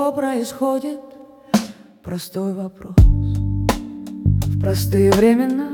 что происходит? Простой вопрос в простые времена.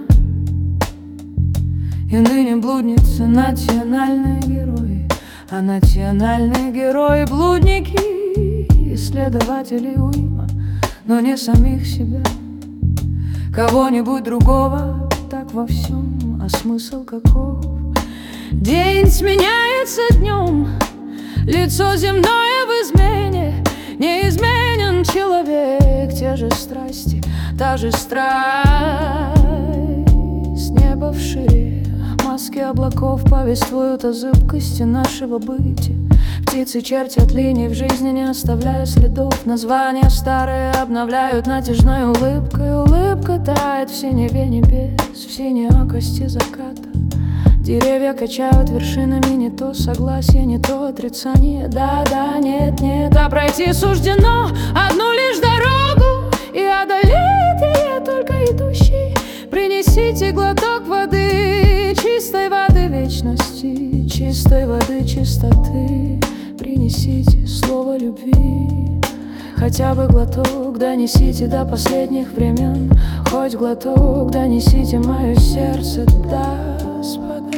И ныне блудницы национальные герои, а национальные герои блудники, исследователи уйма, но не самих себя, кого-нибудь другого. Так во всем, а смысл каков? День сменяется днем, лицо земное в измене. Неизменен человек, те же страсти, та же страсть. Небо в шире, маски облаков повествуют о зыбкости нашего бытия. Птицы чертят линии в жизни, не оставляя следов. Названия старые обновляют натяжной улыбкой. Улыбка тает в синеве небес, в синей акости заката. Деревья качают вершинами, не то согласие, не то отрицание. Да, да, нет, нет, а пройти суждено одну лишь дорогу, и одолеет ее только идущий. Принесите глоток воды, чистой воды вечности, чистой воды чистоты. Принесите слово любви, хотя бы глоток донесите до последних времен. Хоть глоток донесите мое сердце, Господа.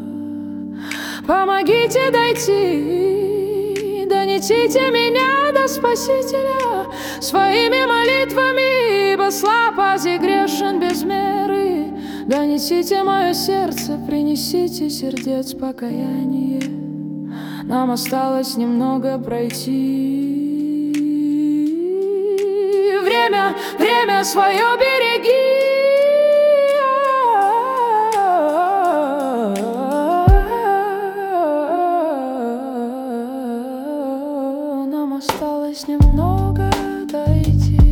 Помогите дойти, донесите меня до Спасителя своими молитвами, ибо слаб, ази грешен без меры. Донесите мое сердце, принесите сердец покаяние. Нам осталось немного пройти. Время свое береги. Нам осталось немного дойти.